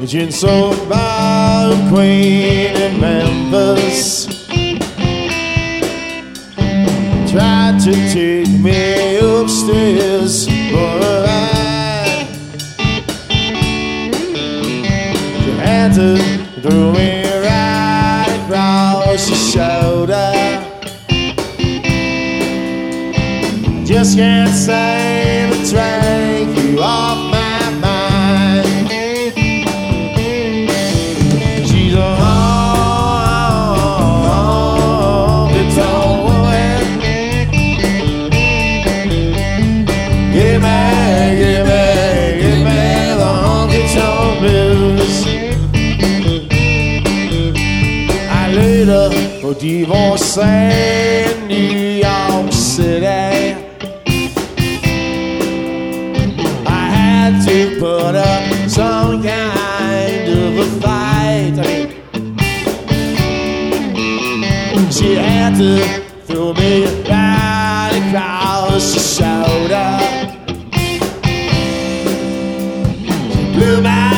Gin sold by a queen in Memphis tried to take me upstairs, but she had to throw me right across the shoulder. Just can't say to take you off my mind. She's a honky-tonk woman. Give me the honky-tonk blues. I later for divorce in New York City. To put up some kind of a fight. She had to throw me right across the shoulder. She blew my